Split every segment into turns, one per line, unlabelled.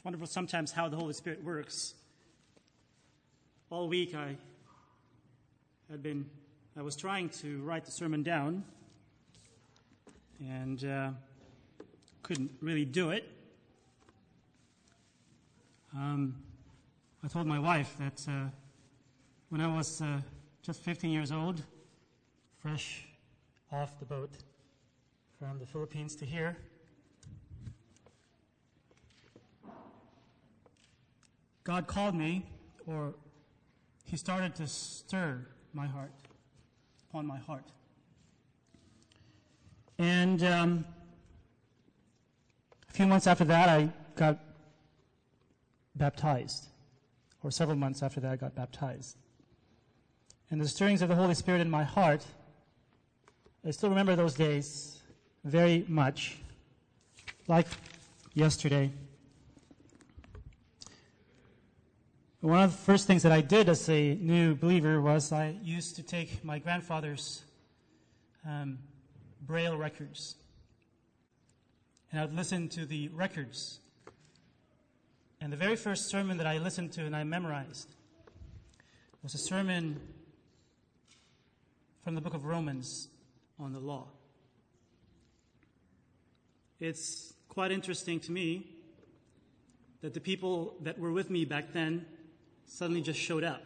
wonderful sometimes how the Holy Spirit works. All week I was trying to write the sermon down and couldn't really do it. I told my wife that when I was just 15 years old, fresh off the boat from the Philippines to here, God called me, or He started to stir my heart, upon my heart. And a few months after that, I got baptized. Or several months after that, I got baptized. And the stirrings of the Holy Spirit in my heart, I still remember those days very much, like yesterday. One of the first things that I did as a new believer was I used to take my grandfather's Braille records, and I would listen to the records. And the very first sermon that I listened to and I memorized was a sermon from the book of Romans on the law. It's quite interesting to me that the people that were with me back then suddenly just showed up,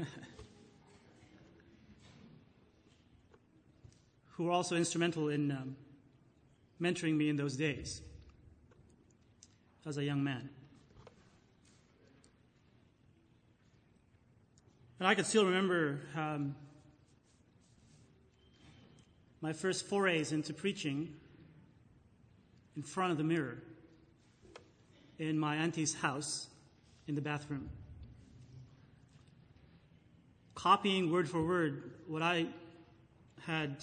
who were also instrumental in mentoring me in those days as a young man. And I could still remember my first forays into preaching in front of the mirror in my auntie's house in the bathroom, copying word for word what I had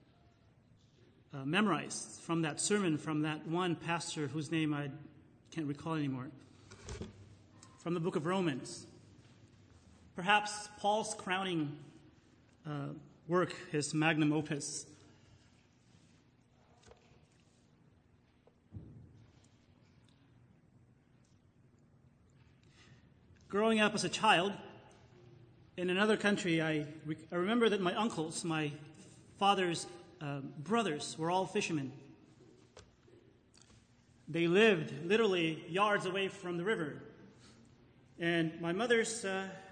memorized from that sermon from that one pastor whose name I can't recall anymore, from the book of Romans. Perhaps Paul's crowning work, his magnum opus. Growing up as a child in another country, I remember that my uncles, my father's brothers, were all fishermen. They lived literally yards away from the river. And my mother's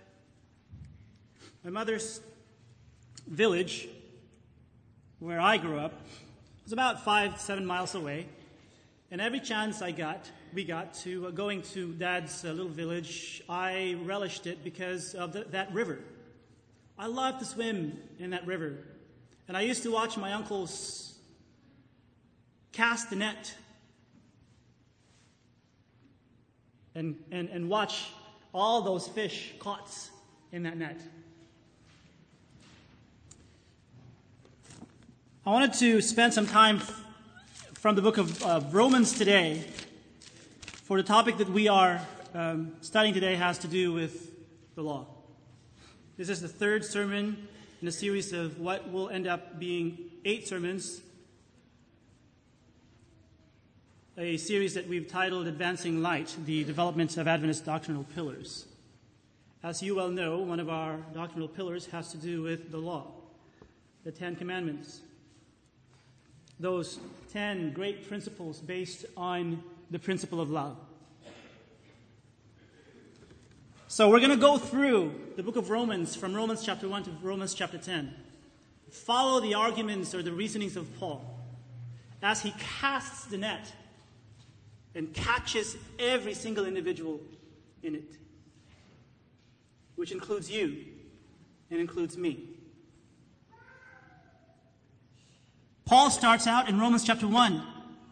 village, where I grew up, was about 5-7 miles away. And every chance we got to going to Dad's little village, I relished it because of that river. I loved to swim in that river. And I used to watch my uncles cast the net and watch all those fish caught in that net. I wanted to spend some time from the book of Romans today, for the topic that we are studying today has to do with the law. This is the third sermon in a series of what will end up being 8 sermons, a series that we've titled Advancing Light, the Development of Adventist Doctrinal Pillars. As you well know, one of our doctrinal pillars has to do with the law, the 10 Commandments. Those 10 great principles based on the principle of love. So we're going to go through the book of Romans, from Romans chapter 1 to Romans chapter 10. Follow the arguments or the reasonings of Paul as he casts the net and catches every single individual in it, which includes you and includes me. Paul starts out in Romans chapter 1.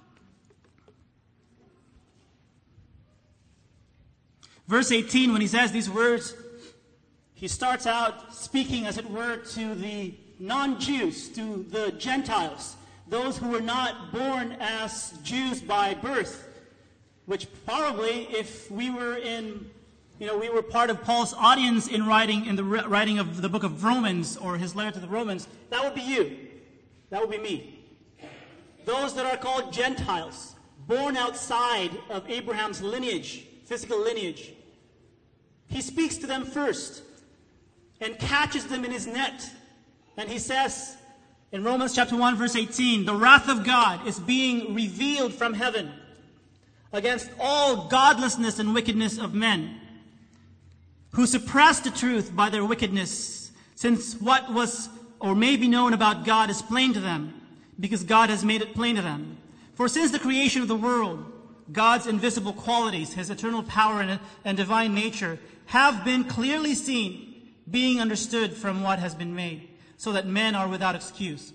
Verse 18, when he says these words, he starts out speaking, as it were, to the non-Jews, to the Gentiles, those who were not born as Jews by birth, which probably, if we were we were part of Paul's audience in the writing of the book of Romans, or his letter to the Romans, that would be you. That would be me. Those that are called Gentiles, born outside of Abraham's lineage, physical lineage. He speaks to them first and catches them in his net. And he says in Romans chapter 1, verse 18, the wrath of God is being revealed from heaven against all godlessness and wickedness of men, who suppress the truth by their wickedness, since what was or may be known about God is plain to them, because God has made it plain to them. For since the creation of the world, God's invisible qualities, his eternal power and divine nature, have been clearly seen, being understood from what has been made, so that men are without excuse.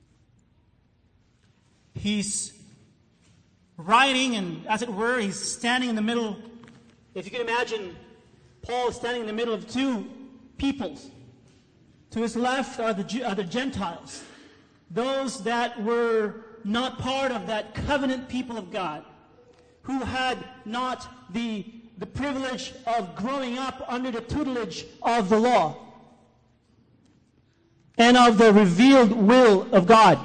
He's writing, and as it were, he's standing in the middle. If you can imagine, Paul is standing in the middle of two peoples. To his left are the Gentiles, those that were not part of that covenant people of God, who had not the privilege of growing up under the tutelage of the law and of the revealed will of God.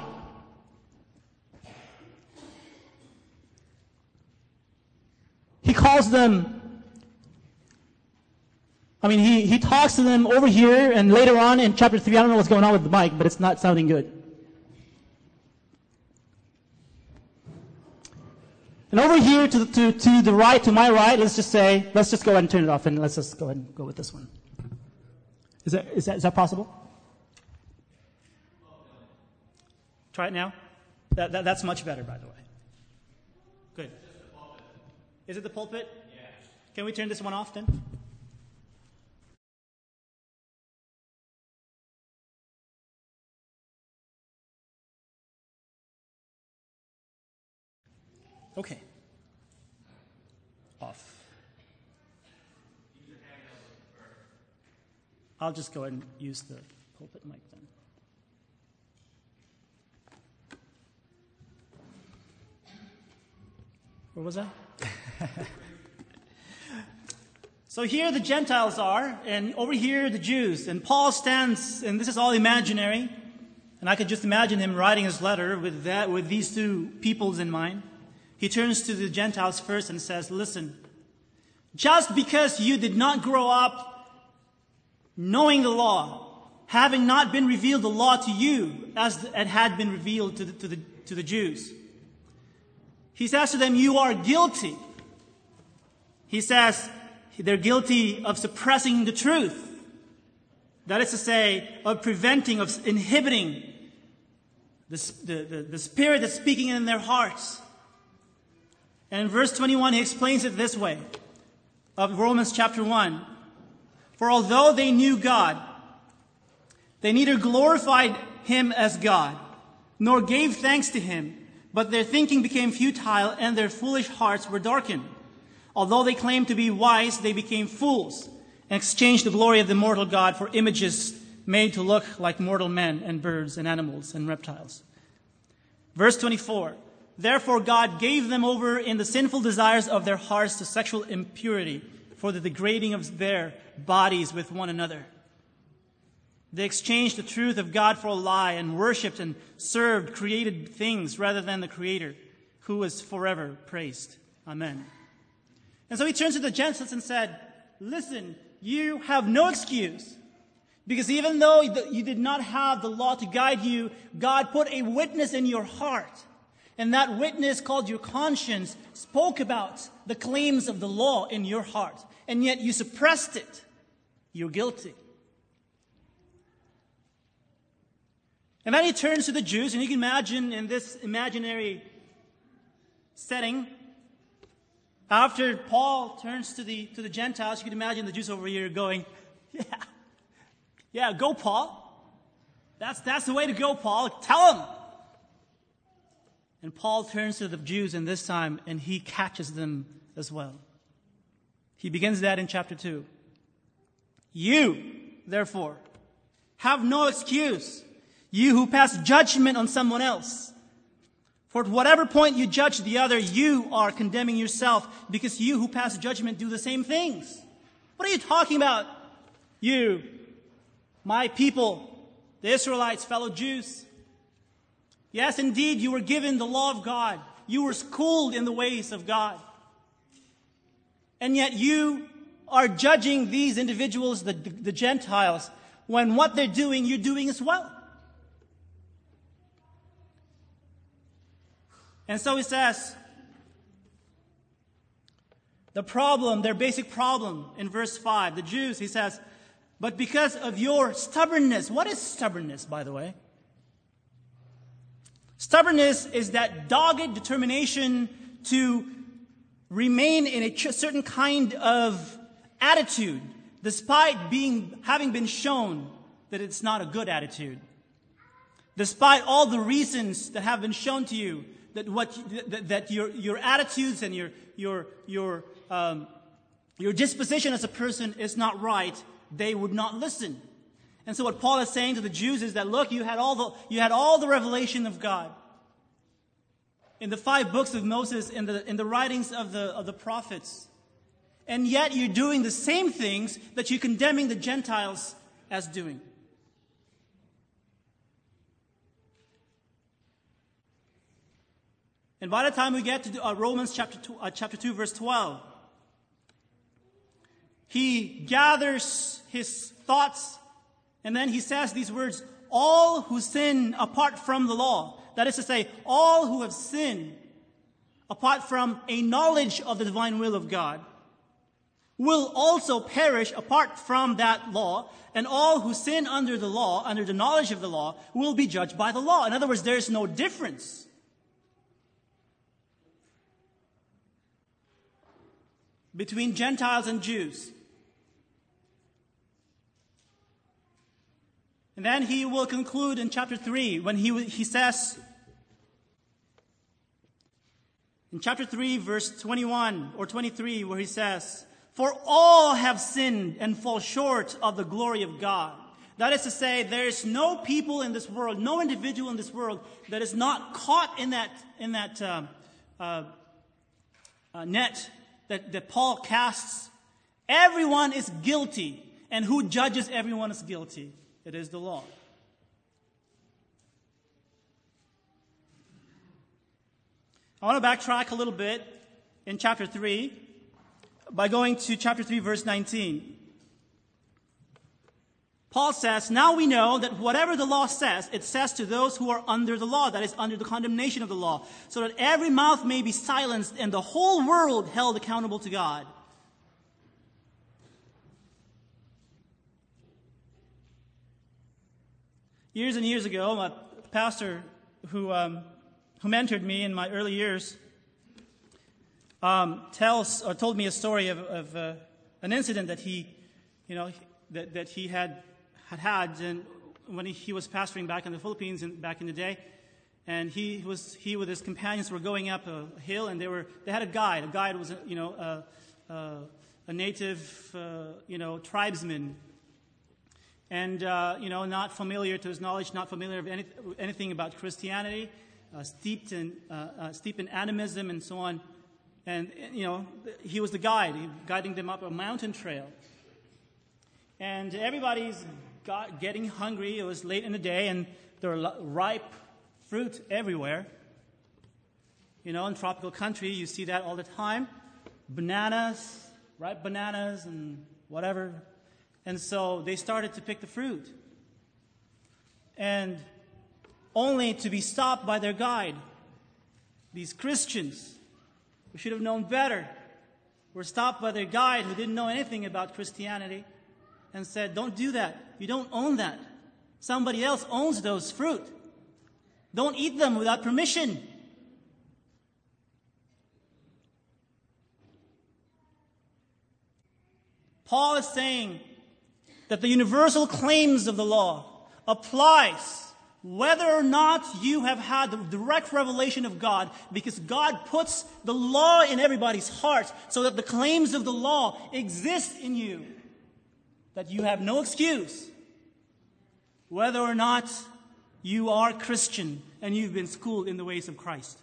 He calls them, he talks to them over here, and later on in chapter 3, I don't know what's going on with the mic, but it's not sounding good. And over here to the right, to my right, let's just go ahead and turn it off, and let's just go ahead and go with this one. Is that possible? Try it now. That's much better, by the way. Good. Is it the pulpit? Yeah. Can we turn this one off then? Okay. Off. I'll just go ahead and use the pulpit mic then. Where was I? So here the Gentiles are, and over here the Jews. And Paul stands, and this is all imaginary. And I could just imagine him writing his letter with these two peoples in mind. He turns to the Gentiles first and says, listen, just because you did not grow up knowing the law, having not been revealed the law to you as it had been revealed to the Jews, he says to them, you are guilty. He says they're guilty of suppressing the truth. That is to say, of preventing, of inhibiting the Spirit that's speaking in their hearts. And in verse 21, he explains it this way, of Romans chapter 1. For although they knew God, they neither glorified him as God, nor gave thanks to him, but their thinking became futile, and their foolish hearts were darkened. Although they claimed to be wise, they became fools, and exchanged the glory of the immortal God for images made to look like mortal men and birds and animals and reptiles. Verse 24. Therefore God gave them over in the sinful desires of their hearts to sexual impurity, for the degrading of their bodies with one another. They exchanged the truth of God for a lie, and worshipped and served created things rather than the Creator, who is forever praised. Amen. And so he turns to the Gentiles and said, listen, you have no excuse, because even though you did not have the law to guide you, God put a witness in your heart. And that witness, called your conscience, spoke about the claims of the law in your heart. And yet you suppressed it. You're guilty. And then he turns to the Jews, and you can imagine in this imaginary setting, after Paul turns to the Gentiles, you can imagine the Jews over here going, yeah, go Paul. That's the way to go, Paul. Tell them. And Paul turns to the Jews in this time, and he catches them as well. He begins that in chapter 2. You, therefore, have no excuse, you who pass judgment on someone else. For at whatever point you judge the other, you are condemning yourself, because you who pass judgment do the same things. What are you talking about? You, my people, the Israelites, fellow Jews. Yes, indeed, you were given the law of God. You were schooled in the ways of God. And yet you are judging these individuals, the Gentiles, when what they're doing, you're doing as well. And so he says, the problem, their basic problem in verse 5, the Jews, he says, but because of your stubbornness. What is stubbornness, by the way? Stubbornness is that dogged determination to remain in a certain kind of attitude, despite having been shown that it's not a good attitude. Despite all the reasons that have been shown to you that your attitudes and your disposition as a person is not right, they would not listen. And so what Paul is saying to the Jews is that, look, you had all the revelation of God in the 5 books of Moses, in the writings of the prophets, and yet you're doing the same things that you're condemning the Gentiles as doing. And by the time we get to Romans chapter 2, verse 12, he gathers his thoughts, and then he says these words, all who sin apart from the law, that is to say, all who have sinned apart from a knowledge of the divine will of God, will also perish apart from that law, and all who sin under the law, under the knowledge of the law, will be judged by the law. In other words, there is no difference between Gentiles and Jews. And then he will conclude in chapter 3 when he says, in chapter 3, verse 21 or 23, where he says, for all have sinned and fall short of the glory of God. That is to say, there is no people in this world, no individual in this world that is not caught in that net that Paul casts. Everyone is guilty. And who judges everyone is guilty? It is the law. I want to backtrack a little bit in chapter 3 by going to chapter 3, verse 19. Paul says, now we know that whatever the law says, it says to those who are under the law, that is, under the condemnation of the law, so that every mouth may be silenced and the whole world held accountable to God. Years and years ago, a pastor who mentored me in my early years told me a story of an incident that he had and when he was pastoring back in the Philippines back in the day, and he with his companions were going up a hill, and they had a guide. A guide was a native tribesman. And, not familiar to his knowledge, not familiar with anything about Christianity, steeped in animism and so on. And, he was the guide, guiding them up a mountain trail. And everybody's getting hungry. It was late in the day, and there were ripe fruit everywhere. In tropical country, you see that all the time. Bananas, ripe bananas and whatever. And so they started to pick the fruit. And only to be stopped by their guide. These Christians, who should have known better, were stopped by their guide who didn't know anything about Christianity and said, don't do that. You don't own that. Somebody else owns those fruit. Don't eat them without permission. Paul is saying that the universal claims of the law applies whether or not you have had the direct revelation of God, because God puts the law in everybody's heart so that the claims of the law exist in you, that you have no excuse, whether or not you are Christian and you've been schooled in the ways of Christ.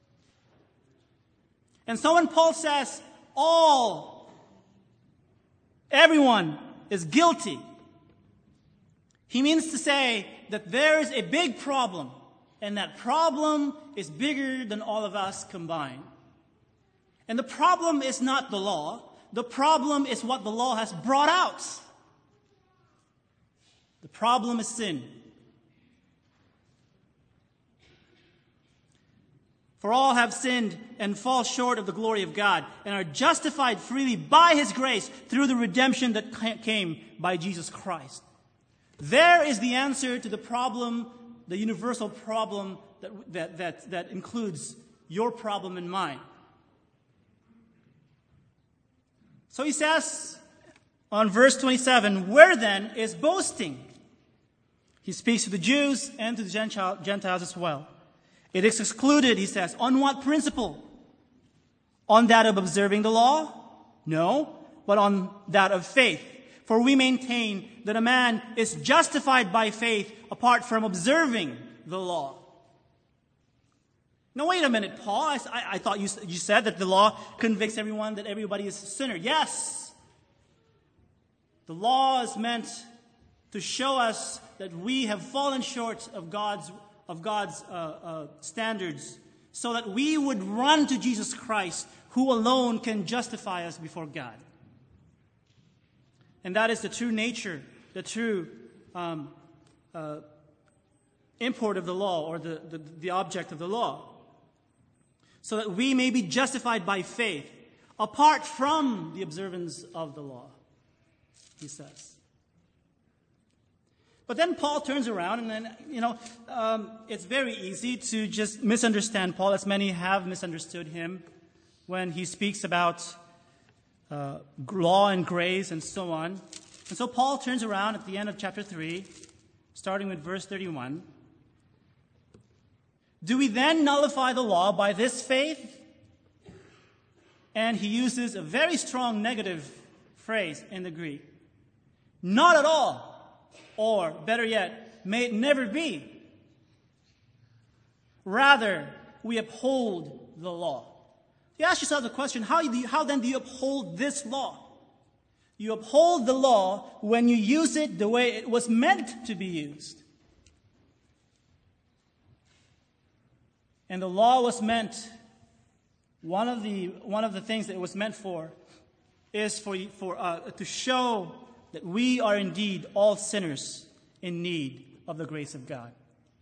And so when Paul says everyone is guilty, he means to say that there is a big problem, and that problem is bigger than all of us combined. And the problem is not the law. The problem is what the law has brought out. The problem is sin. For all have sinned and fall short of the glory of God, and are justified freely by His grace through the redemption that came by Jesus Christ. There is the answer to the problem, the universal problem that includes your problem and mine. So he says on verse 27, where then is boasting? He speaks to the Jews and to the Gentiles as well. It is excluded, he says. On what principle? On that of observing the law? No, but on that of faith. For we maintain that a man is justified by faith apart from observing the law. Now wait a minute, Paul. I thought you said that the law convicts everyone, that everybody is a sinner. Yes. The law is meant to show us that we have fallen short of God's standards, so that we would run to Jesus Christ, who alone can justify us before God. And that is the true nature, the true import of the law, or the object of the law. So that we may be justified by faith, apart from the observance of the law, he says. But then Paul turns around, and then, it's very easy to just misunderstand Paul, as many have misunderstood him when he speaks about law and grace and so on. And so Paul turns around at the end of chapter 3, starting with verse 31. Do we then nullify the law by this faith? And he uses a very strong negative phrase in the Greek. Not at all. Or, better yet, may it never be. Rather, we uphold the law. You ask yourself the question, how then do you uphold this law? You uphold the law when you use it the way it was meant to be used. And the law was meant, one of the things that it was meant for is to show that we are indeed all sinners in need of the grace of God.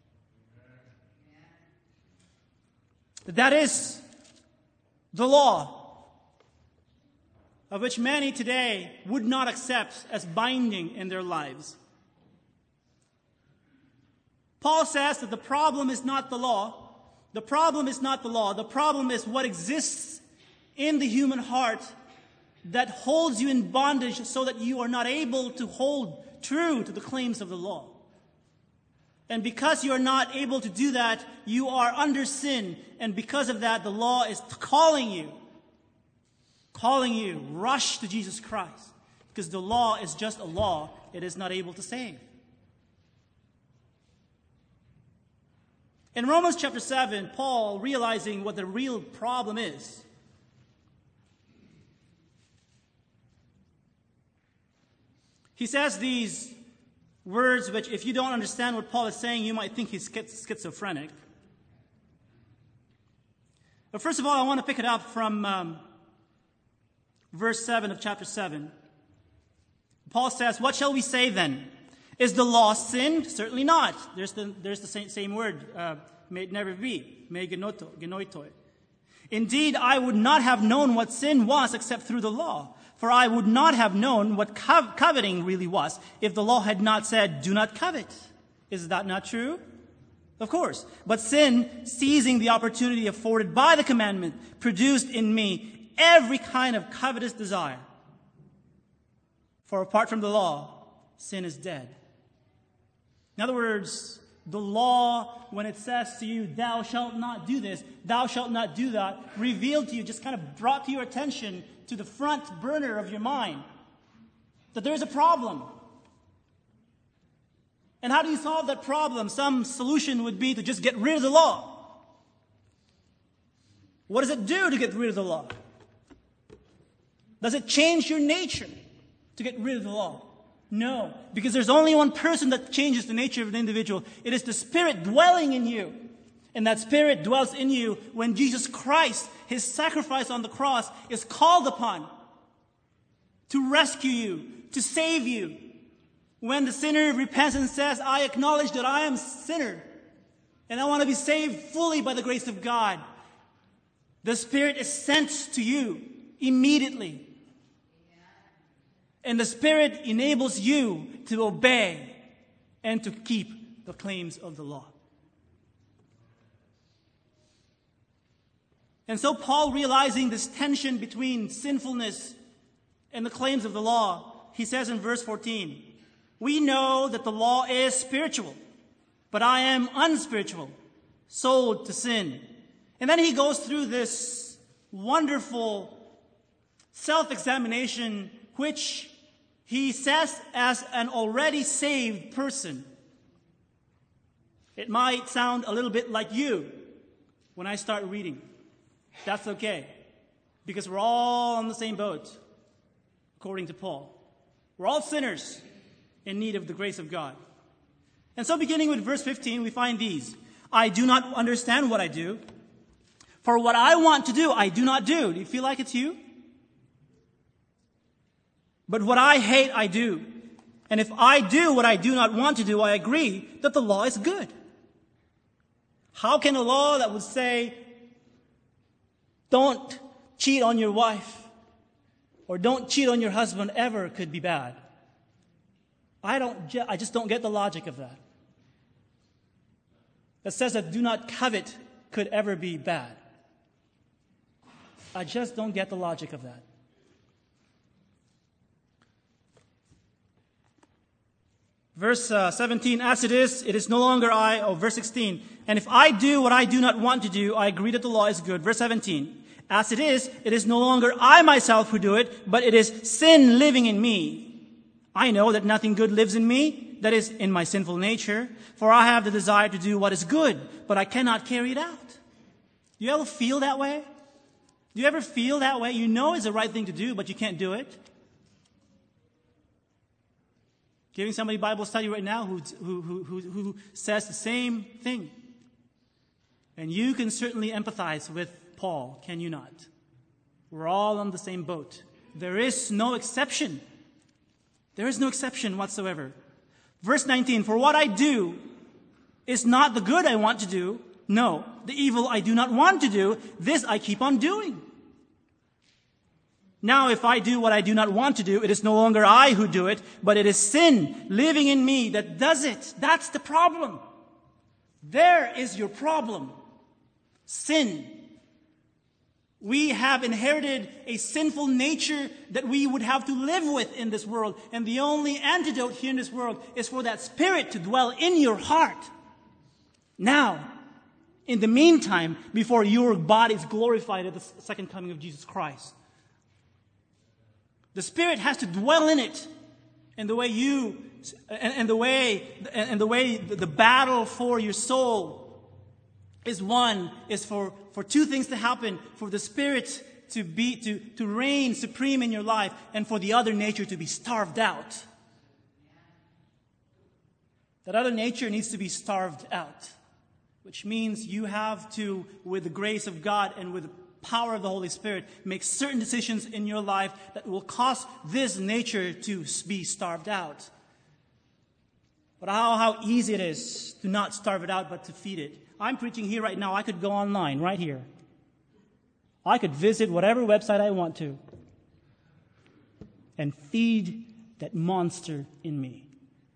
That is the law, of which many today would not accept as binding in their lives. Paul says that the problem is not the law. The problem is not the law. The problem is what exists in the human heart that holds you in bondage so that you are not able to hold true to the claims of the law. And because you are not able to do that, you are under sin. And because of that, the law is calling you, rush to Jesus Christ. Because the law is just a law. It is not able to save. In Romans chapter 7, Paul, realizing what the real problem is, he says these words which, if you don't understand what Paul is saying, you might think he's schizophrenic. But first of all, I want to pick it up from verse 7 of chapter 7. Paul says, what shall we say then? Is the law sin? Certainly not. There's the same word, may it never be, me genoitoi. Indeed, I would not have known what sin was except through the law. For I would not have known what coveting really was if the law had not said, do not covet. Is that not true? Of course. But sin, seizing the opportunity afforded by the commandment, produced in me every kind of covetous desire. For apart from the law, sin is dead. In other words, the law, when it says to you, thou shalt not do this, thou shalt not do that, revealed to you, just kind of brought to your attention to the front burner of your mind, that there is a problem. And how do you solve that problem? Some solution would be to just get rid of the law. What does it do to get rid of the law? Does it change your nature to get rid of the law? No, because there's only one person that changes the nature of an individual. It is the Spirit dwelling in you. And that Spirit dwells in you when Jesus Christ, His sacrifice on the cross, is called upon. to rescue you, to save you. When the sinner repents and says, I acknowledge that I am a sinner and I want to be saved fully by the grace of God, the Spirit is sent to you immediately. And the Spirit enables you to obey and to keep the claims of the law. And so Paul, realizing this tension between sinfulness and the claims of the law, he says in verse 14, we know that the law is spiritual, but I am unspiritual, sold to sin. And then he goes through this wonderful self-examination, which he says as an already saved person. It might sound a little bit like you when I start reading. That's okay, because we're all on the same boat, according to Paul. We're all sinners in need of the grace of God. And so beginning with verse 15, we find these. I do not understand what I do, for what I want to do, I do not do. Do you feel like it's you? But what I hate, I do. And if I do what I do not want to do, I agree that the law is good. How can a law that would say, don't cheat on your wife, or don't cheat on your husband ever could be bad? I just don't get the logic of that. That says that do not covet could ever be bad. I just don't get the logic of that. Verse 17, as it is no longer I. Oh, verse 16, and if I do what I do not want to do, I agree that the law is good. Verse 17, as it is no longer I myself who do it, but it is sin living in me. I know that nothing good lives in me, that is, in my sinful nature, for I have the desire to do what is good, but I cannot carry it out. Do you ever feel that way? Do you ever feel that way? You know it's the right thing to do, but you can't do it. Giving somebody Bible study right now who says the same thing. And you can certainly empathize with Paul, can you not? We're all on the same boat. There is no exception. There is no exception whatsoever. Verse 19, for what I do is not the good I want to do. No, the evil I do not want to do, this I keep on doing. Now, if I do what I do not want to do, it is no longer I who do it, but it is sin living in me that does it. That's the problem. There is your problem. Sin. We have inherited a sinful nature that we would have to live with in this world. And the only antidote here in this world is for that Spirit to dwell in your heart. Now, in the meantime, before your body is glorified at the second coming of Jesus Christ. The Spirit has to dwell in it. And the way the battle for your soul is for two things to happen: for the Spirit to reign supreme in your life, and for the other nature to be starved out. That other nature needs to be starved out, which means you have to, with the grace of God and with the power of the Holy Spirit, make certain decisions in your life that will cause this nature to be starved out. But how easy it is to not starve it out, but to feed it. I'm preaching here right now. I could go online right here. I could visit whatever website I want to and feed that monster in me.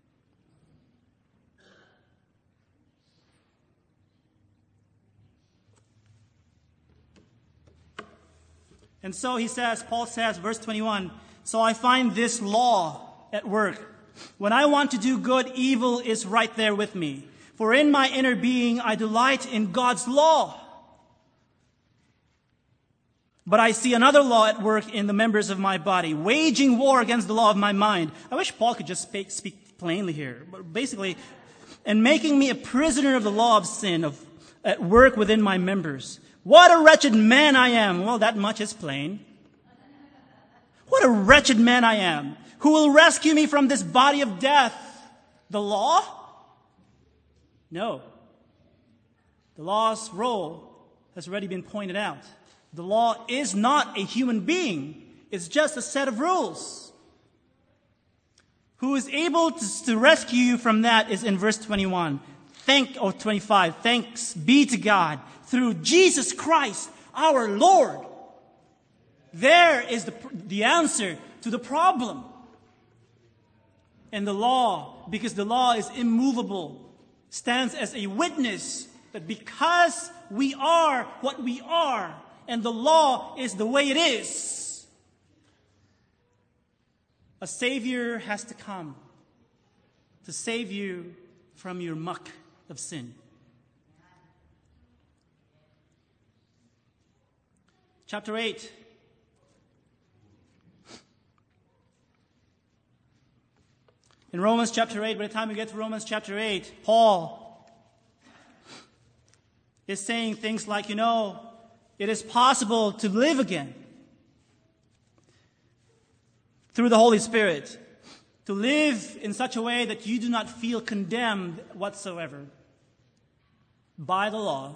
And so Paul says, verse 21, so I find this law at work. When I want to do good, evil is right there with me. For in my inner being, I delight in God's law. But I see another law at work in the members of my body, waging war against the law of my mind. I wish Paul could just speak plainly here. But basically, and making me a prisoner of the law of sin at work within my members. What a wretched man I am. Well, that much is plain. What a wretched man I am. Who will rescue me from this body of death? The law? No. The law's role has already been pointed out. The law is not a human being. It's just a set of rules. who is able to rescue you from that is in verse 21. 25. Thanks be to God through Jesus Christ, our Lord. There is the answer to the problem. And the law, because the law is immovable, stands as a witness that because we are what we are, and the law is the way it is, a Savior has to come to save you from your muck of sin. Chapter 8. In Romans chapter 8, by the time we get to Romans chapter 8, Paul is saying things like, it is possible to live again through the Holy Spirit, to live in such a way that you do not feel condemned whatsoever by the law.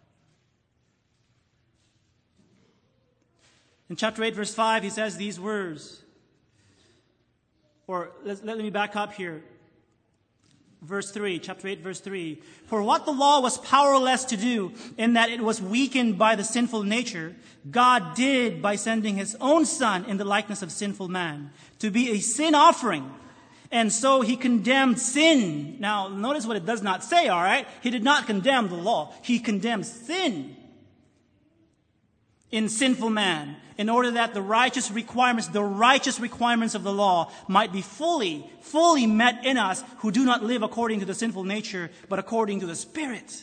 In chapter 8, verse 5, he says these words. Or let me back up here. Verse 3, chapter 8, verse 3. For what the law was powerless to do, in that it was weakened by the sinful nature, God did by sending his own Son in the likeness of sinful man, to be a sin offering. And so he condemned sin. Now, notice what it does not say, all right? He did not condemn the law. He condemned sin in sinful man, in order that the righteous requirements of the law might be fully met in us who do not live according to the sinful nature, but according to the Spirit.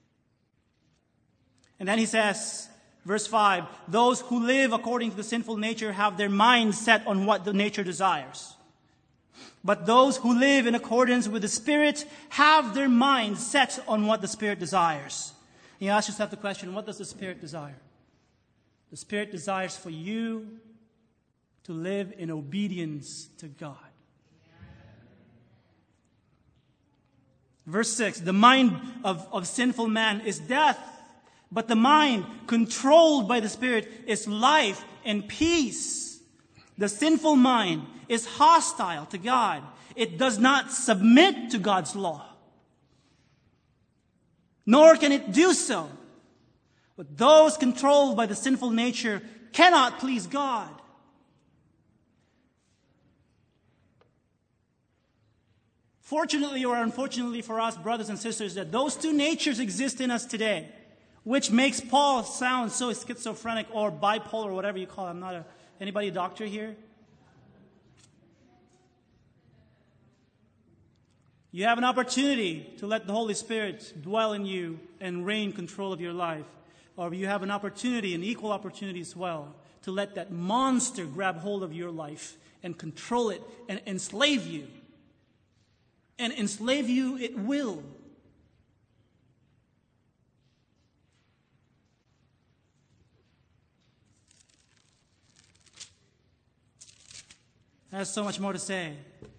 And then he says, verse 5, those who live according to the sinful nature have their minds set on what the nature desires. But those who live in accordance with the Spirit have their minds set on what the Spirit desires. And you ask yourself the question, what does the Spirit desire? The Spirit desires for you to live in obedience to God. Verse 6, the mind of sinful man is death, but the mind controlled by the Spirit is life and peace. The sinful mind is hostile to God. It does not submit to God's law, nor can it do so. But those controlled by the sinful nature cannot please God. Fortunately or unfortunately for us, brothers and sisters, that those two natures exist in us today, which makes Paul sound so schizophrenic or bipolar or whatever you call it. I'm not anybody a doctor here? You have an opportunity to let the Holy Spirit dwell in you and reign control of your life. Or you have an opportunity, an equal opportunity as well, to let that monster grab hold of your life and control it and enslave you. And enslave you it will. There's so much more to say.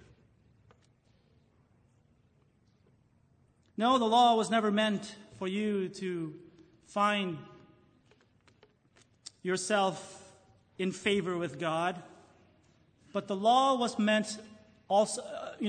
No, the law was never meant for you to find yourself in favor with God. But the law was meant also,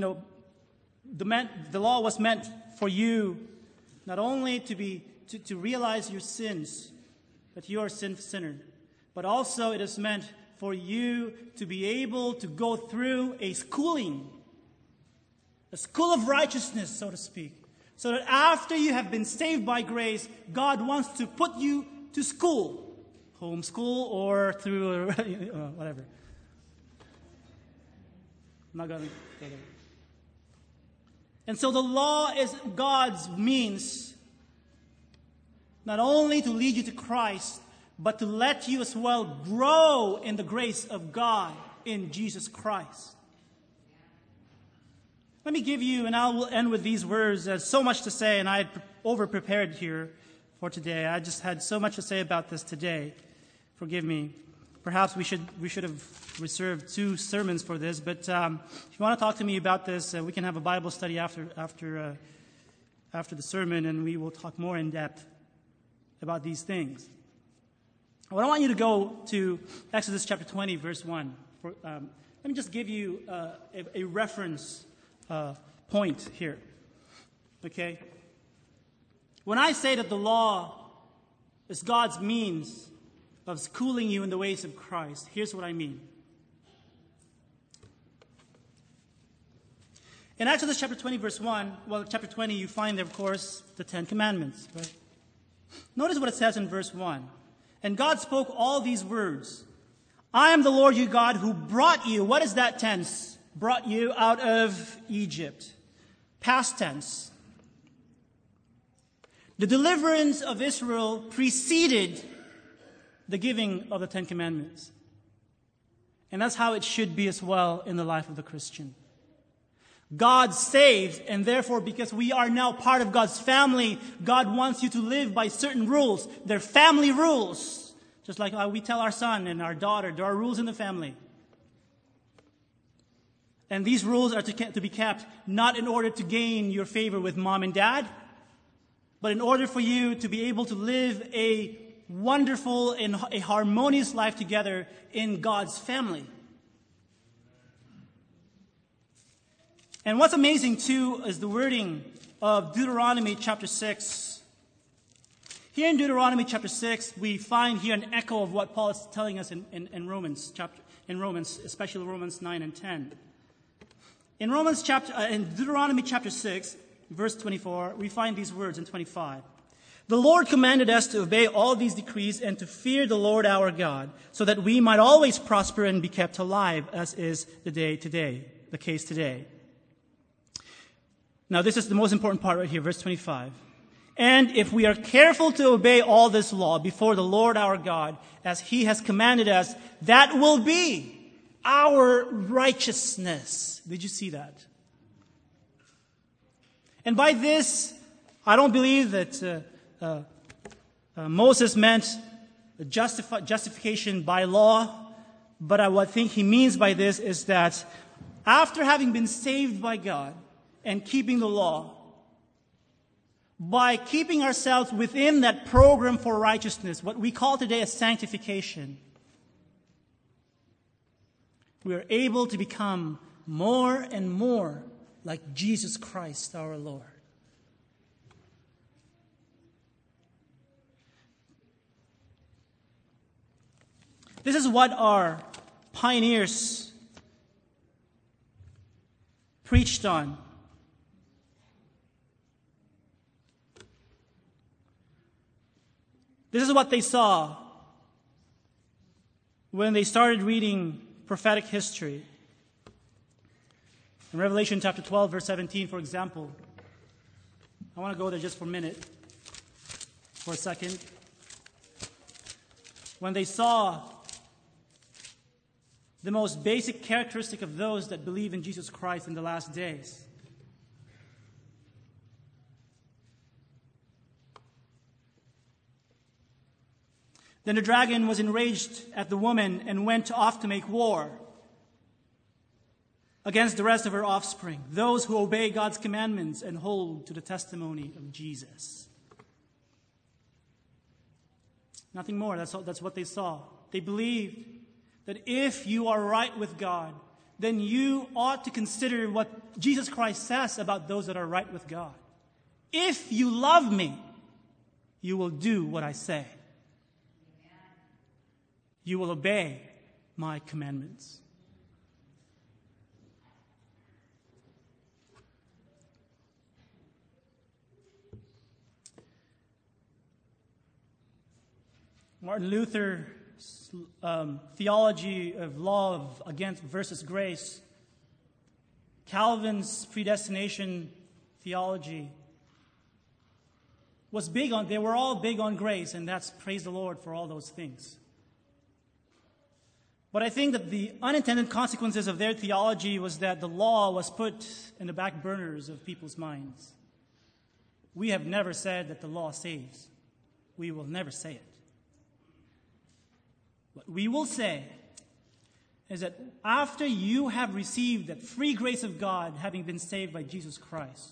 the law was meant for you not only to realize your sins, that you are a sinner, but also it is meant for you to be able to go through a schooling, a school of righteousness, so to speak. So that after you have been saved by grace, God wants to put you to school. Homeschool or through whatever. I'm not going to go there. And so the law is God's means not only to lead you to Christ, but to let you as well grow in the grace of God in Jesus Christ. Let me give you, and I will end with these words. There's so much to say, and I had over-prepared here for today. I just had so much to say about this today. Forgive me. Perhaps we should have reserved 2 sermons for this. But if you want to talk to me about this, we can have a Bible study after the sermon, and we will talk more in depth about these things. Well, I want you to go to Exodus chapter 20, verse 1. Let me just give you a reference point here. Okay? When I say that the law is God's means of schooling you in the ways of Christ, here's what I mean. In Exodus chapter 20, verse 1, chapter 20, you find there, of course, the Ten Commandments. Right? Notice what it says in verse 1. And God spoke all these words. I am the Lord your God who brought you. What is that tense? Brought you out of Egypt. Past tense. The deliverance of Israel preceded the giving of the Ten Commandments. And that's how it should be as well in the life of the Christian. God saves, and therefore, because we are now part of God's family, God wants you to live by certain rules. They're family rules. Just like we tell our son and our daughter, there are rules in the family. And these rules are to be kept not in order to gain your favor with mom and dad, but in order for you to be able to live a wonderful and a harmonious life together in God's family. And what's amazing, too, is the wording of Deuteronomy chapter 6. Here in Deuteronomy chapter 6, we find here an echo of what Paul is telling us in Romans, especially Romans 9 and 10. In Deuteronomy chapter 6, verse 24, we find these words in 25. The Lord commanded us to obey all these decrees and to fear the Lord our God, so that we might always prosper and be kept alive, as is the case today. Now, this is the most important part right here, verse 25. And if we are careful to obey all this law before the Lord our God, as he has commanded us, that will be our righteousness. Did you see that? And by this, I don't believe that Moses meant justification by law, but what I think he means by this is that after having been saved by God and keeping the law, by keeping ourselves within that program for righteousness, what we call today a sanctification, we are able to become more and more like Jesus Christ our Lord. This is what our pioneers preached on. This is what they saw when they started reading prophetic history. In Revelation chapter 12, verse 17, for example, I want to go there just for a second. When they saw the most basic characteristic of those that believe in Jesus Christ in the last days. Then the dragon was enraged at the woman and went off to make war against the rest of her offspring, those who obey God's commandments and hold to the testimony of Jesus. Nothing more. That's what they saw. They believed that if you are right with God, then you ought to consider what Jesus Christ says about those that are right with God. If you love me, you will do what I say. You will obey my commandments. Martin Luther's theology of law against versus grace, Calvin's predestination theology was big on, they were all big on grace, and that's praise the Lord for all those things. But I think that the unintended consequences of their theology was that the law was put in the back burners of people's minds. We have never said that the law saves. We will never say it. What we will say is that after you have received that free grace of God, having been saved by Jesus Christ,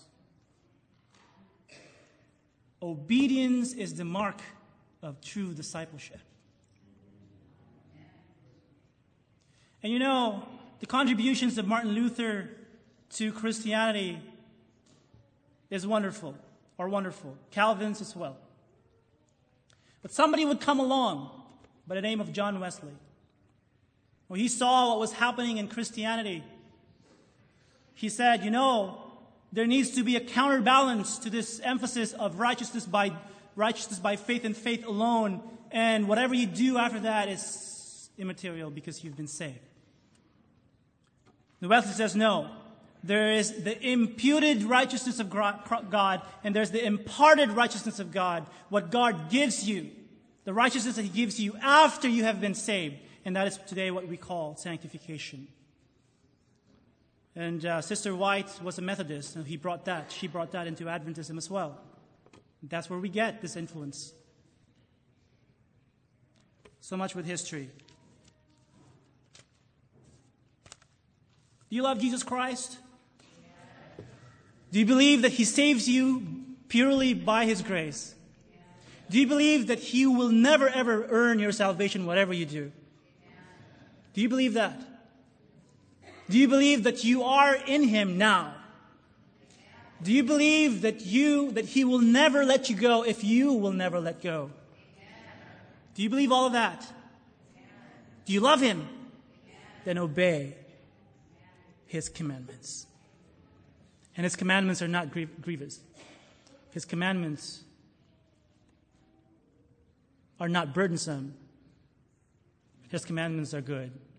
obedience is the mark of true discipleship. And you know, the contributions of Martin Luther to Christianity is wonderful. Calvin's as well. But somebody would come along by the name of John Wesley. When he saw what was happening in Christianity, he said, there needs to be a counterbalance to this emphasis of righteousness by faith and faith alone, and whatever you do after that is immaterial because you've been saved. The Wesley says no. There is the imputed righteousness of God, and there's the imparted righteousness of God, what God gives you, the righteousness that He gives you after you have been saved, and that is today what we call sanctification. And Sister White was a Methodist, and she brought that into Adventism as well. That's where we get this influence. So much with history. Do you love Jesus Christ? Do you believe that He saves you purely by His grace? Do you believe that He will never ever earn your salvation, whatever you do? Do you believe that? Do you believe that you are in Him now? Do you believe that He will never let you go if you will never let go? Do you believe all of that? Do you love Him? Then obey His commandments. And His commandments are not grievous. His commandments are not burdensome. His commandments are good.